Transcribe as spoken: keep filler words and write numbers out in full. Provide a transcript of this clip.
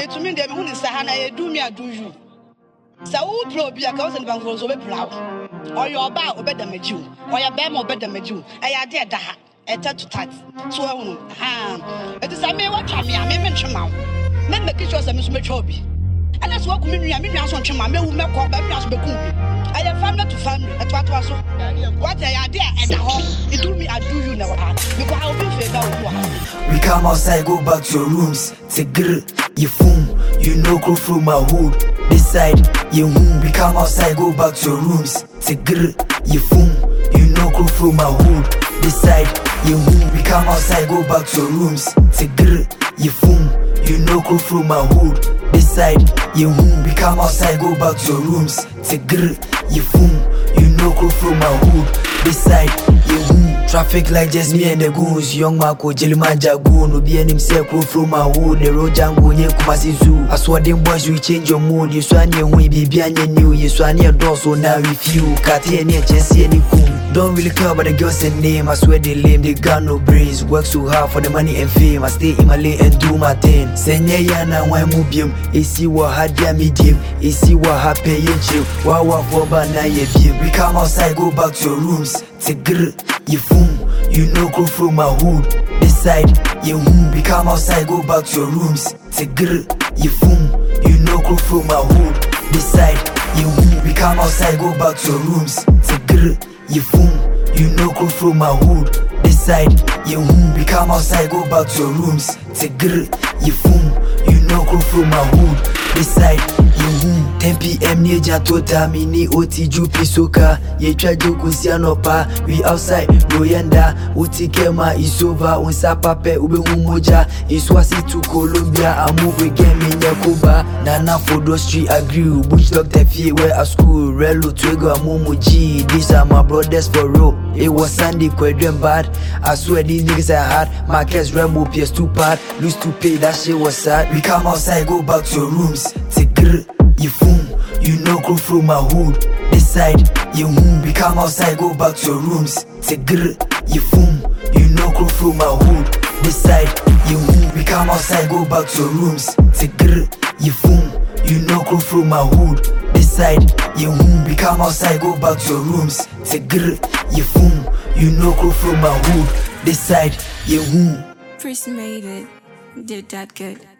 me to me, who is Sahana, do me, I do you. So, who be a cousin of Bango over Plow? Or your bow better than you, or your bam or better than you. I dare that. A tat to tat. So, ah, it is a me watch me, I may mention mouth. Men the kitchen was a Miss Metrobi. And that's what community I mean, I want to my men who make up by Miss Becumi. I have family to family at what was so. What I dare at the home, it do me, I do you never have. Because I'll be fair. We come outside, go back to your rooms. Take grr, you fool, you know, go through my hood. This side, you whom we come outside, go back to your rooms. Take grr, you fool, you know, go through my hood. This side, you whom we come outside, go back to your rooms. Take grr, you fool, you know, go through my hood. This side, you whom we come outside, go back to your rooms. Take grr, you fool, you know, go through my hood. This side, you whom traffic like just me and the goons. Young Marco, Jellyman Jagoon, will be an himself go through my hood. The road Jango, Nye Kumasi Zoo. I saw them boys, we change your mood. You swan your way, be behind your new. You swan your door, so now with you. Catty and your chest, any coon. Don't really care about the girls and name. I swear they lame, they got no brains. Work so hard for the money and fame. I stay in my lane and do my thing. Senye yana why mubium. Isi wa hadia medium. Isi wa happy yen chill. Wawa for bana ye beam. We come outside, go back to your rooms. Take grr, you fool. You know go through my hood. This side, you whom we come outside, go back to your rooms. Take grr, you fool. You know go through my hood. This side, you whom we come outside, go back to your rooms. Take grr, you fool. You know go through my hood. This side, you whom we come outside, go back to your rooms. Take grr, you fool. You know go through my hood. This side, you whom ten p m near Jatota mini oti jupi soka. Ye try joku sianopa. We outside Royanda. Uti kema is over. Unsa pape ube umoja. Iswasi to Colombia. I move again in Yakuba. Nana for the street agree. Bush doctor fee where I school. Relo twego amumu G. These are my brothers for real. It was Sunday quadrant bad. I swear these niggas are hard. Marcus Rambo P S two part. Lose to pay, that shit was sad. We come outside, go back to your rooms. Take grr, you fool. You know go through my hood. This side, you whom we come outside, go back to your rooms. Take grr, you fool. You know go through my hood. This side, you whom we come outside, go back to your rooms. Take grr, you fool. You know go through my hood. This side, you whom we come outside, go back to your rooms. Take grr, you fool. You know go through my hood. This side, you whom. First made it, did that good.